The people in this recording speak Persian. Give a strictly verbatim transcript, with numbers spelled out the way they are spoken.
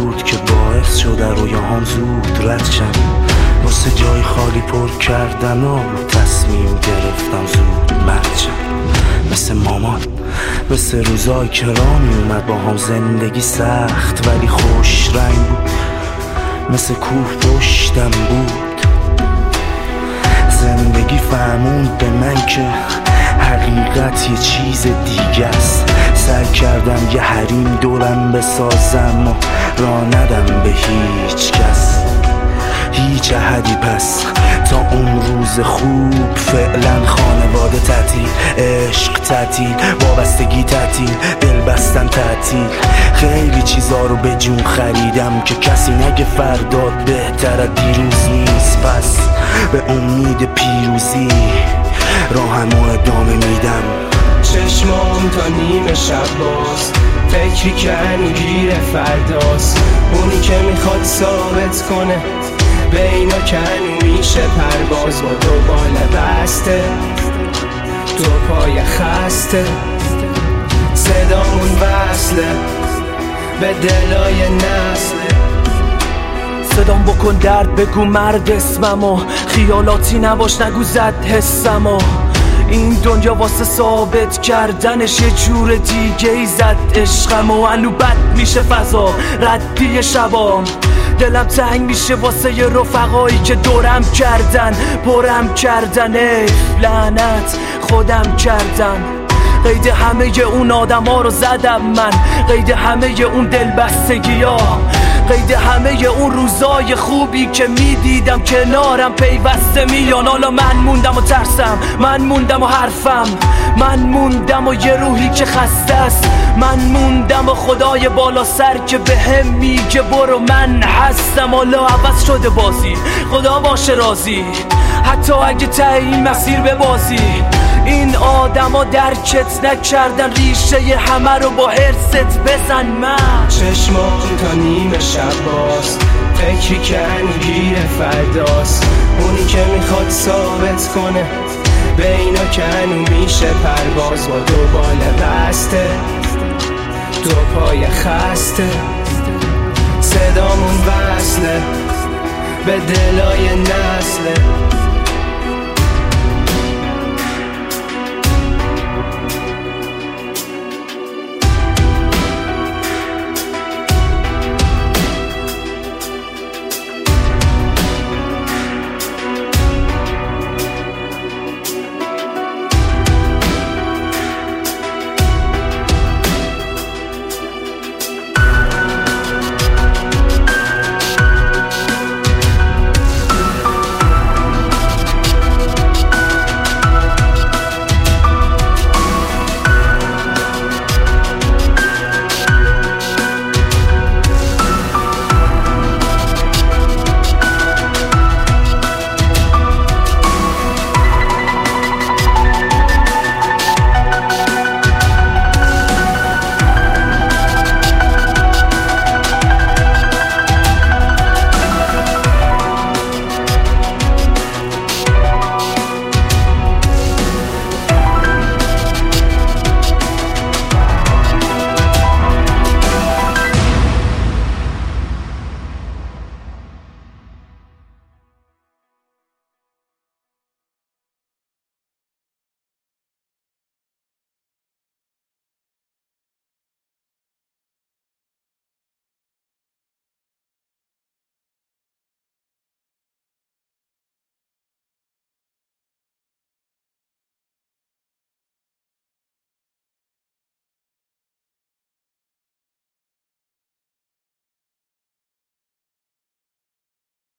بود که باعث شده رویاهام زود رد شم. واسه جای خالی پر کردن و رو تصمیم گرفتم زود مرد شم. مثل مامان، مثل روزای که راه می اومد با هم زندگی سخت ولی خوش رنگ بود. مثل کوه پشتم بود. زندگی فهموند به من که حقیقت یه چیز دیگه است. سعی کردم یه حریم دورم بسازم و راه ندم به هیچ کس، هیچ احدی. پس تا اون روز خوب فعلا خانواده تعطیل، عشق تعطیل، وابستگی تعطیل، دل بستن تعطیل. خیلی چیزا رو به جون خریدم که کسی نگه فردا بهتر از دیروز نیست. پس به امید پیروزی راهمو ادامه میدم. چشمام تا نیمه شب باز، فکری که هنوگیر فرداست. اونی که میخواد ثابت کنه به اینا که هنو میشه پرواز. با دو بال بسته، دو پای خسته، صدامون وصله به دلای نسله. صدام بکن درد بگو مرد اسممو، خیالاتی نباش نگو زد حسمو. این دنیا واسه ثابت کردنش یه جور دیگه ای زد عشقم و هنو بد میشه فضا ردی شبام. دلم تنگ میشه واسه یه رفقایی که دورم کردن پرم کردن. ای لعنت خودم کردم. قید همه اون آدم ها رو زدم من، قید همه اون دلبستگی ها، قید همه اون روزای خوبی که میدیدم کنارم پیوسته میان. حالا من موندم و ترسم، من موندم و حرفم، من موندم و یه روحی که خسته است، من موندم و خدای بالا سر که به هم میگه برو من هستم. حالا عوض شده بازی، خدا باشه راضی، حتی اگه ته این مسیر به بازی. این آدم ها درکت نکردن، ریشه همه رو با حرست بزن. من چشمام تا نیمه شب باز، فکری که هنگیر فرداست. اونی که میخواد ثابت کنه به اینا که هنو میشه پرواز. با دو بال بسته، دو پای خسته، صدامون وصله به دلای نسله.